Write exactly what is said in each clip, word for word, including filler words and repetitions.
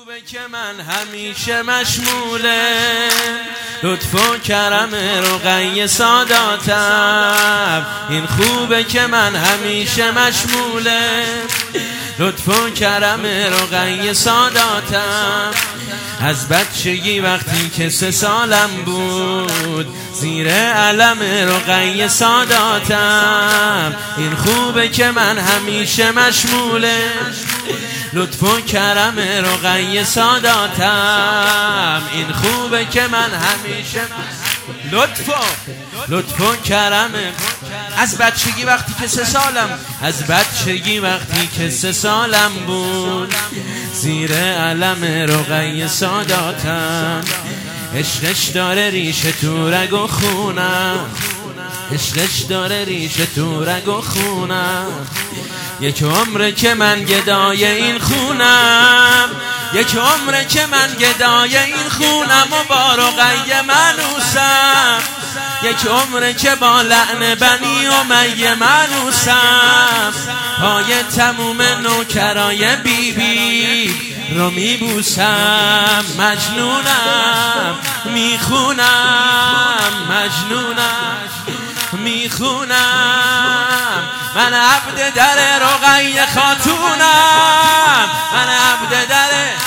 خوبه که من همیشه مشموله لطف و کرم رقیه ساداتم. این خوبه که من همیشه مشموله لطف و کرم رقیه ساداتم. از بچگی وقتی که سه سالم بود زیر علم رقیه ساداتم. این خوبه که من همیشه مشموله لطف و کرم رقیه ساداتم. این خوبه که من همیشه لطف و لطف و کرم. از بچگی وقتی که سه سالم از بچگی وقتی که سه سالم بود زیر علم رقیه ساداتم. عشقش داره ریشه تو رگ و خونم، عشقش داره ریشه تو رگ و خونم. یک عمره که من گدای این خونم، یک عمره که من گدای این خونم و با رقیه منوسم. یک عمره که با لعن بنی امیه منوسم. پای تموم نوکرای بی بی رو میبوسم. مجنونم میخونم، مجنونم میخونم. من عبد در رقیه خاتونم، من عبد در.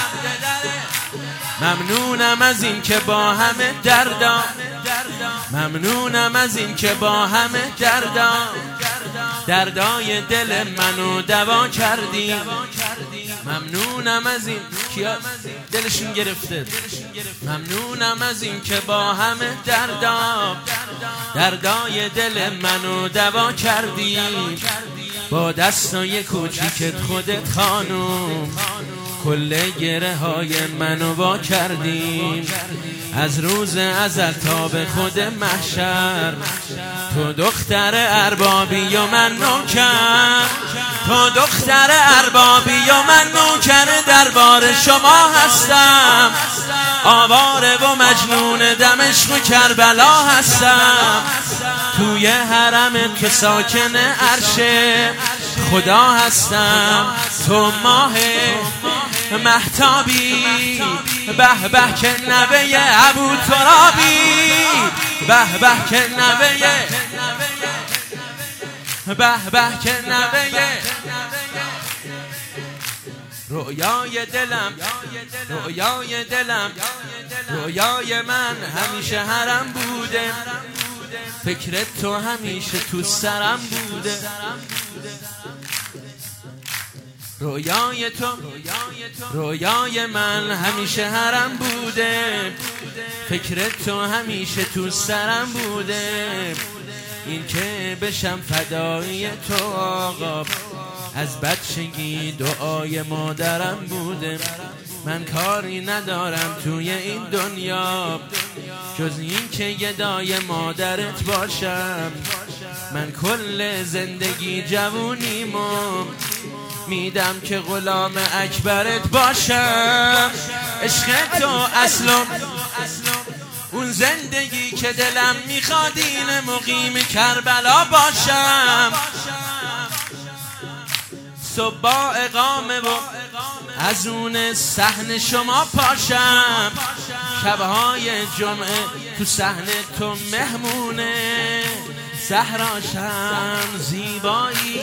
ممنونم از این که با همه دردام، ممنونم از این که با همه دردام دردای دل منو دوا کردی. ممنونم از این که دلشون گرفته. ممنونم از این که با همه دردام دردای دل منو دوا کردی. با دستای کوچیکت خودت خانوم کل گره های منو وا کردیم. از روز ازل تا به خود محشر تو دختر اربابی و من نوکر، تو دختر اربابی و من نوکر دربار شما هستم. آواره و مجنون دمشق و کربلا هستم. توی حرم که ساکن عرش خدا هستم. تو ماه مهتابی به به که نوه ابو ترابی، به به که نوه، به به که نوه. رویای دلم، رویای دلم، رویای من همیشه حرم بوده. فکرت تو همیشه تو سرم بوده. رویای تو، رویای من همیشه حرم بوده. فکرت تو همیشه تو سرم بوده. این که بشم فدایی تو آقا از بچگی دعای مادرم بوده. من کاری ندارم توی این دنیا جز این که گدای مادرت باشم. من کل زندگی جوونیمو میدم که غلام اکبرت باشم. عشق تو اصلا اون زندگی که دلم میخواد این مقیم کربلا باشم. صبح با اقامه و از اون صحن شما پاشم. شبهای جمعه تو صحن تو مهمونه. صحراشم زیبایی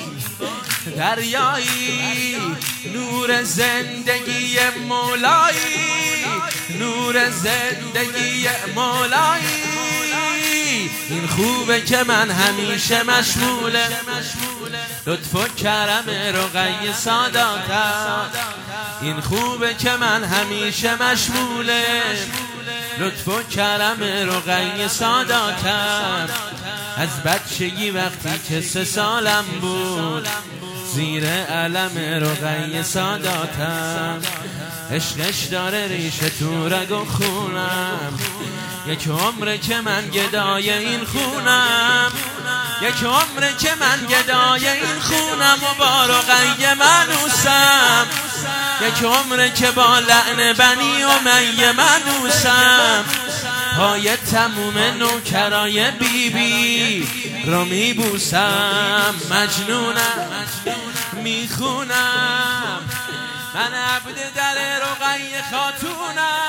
دریایی نور زندگی مولایی، نور زندگی مولایی. این خوبه که من همیشه مشموله لطف و کرم رقیه ساداتم. این خوبه که من همیشه مشموله لطف و کرم رقیه ساداتم. از بچگی وقتی که سه سالم بود زیر علم رقیه ساداتم. عشقش داره ریشه تو رگ و خونم. یک عمره که من گدای این خونم، یک عمره که من گدای این خونم و با رقیه منوسم. یک عمره که با لعن بنی امیه منوسم. پای تموم نوکرای بی بی رو میبوسم. مجنونم میخونم. من عبد در رقیه خاتونم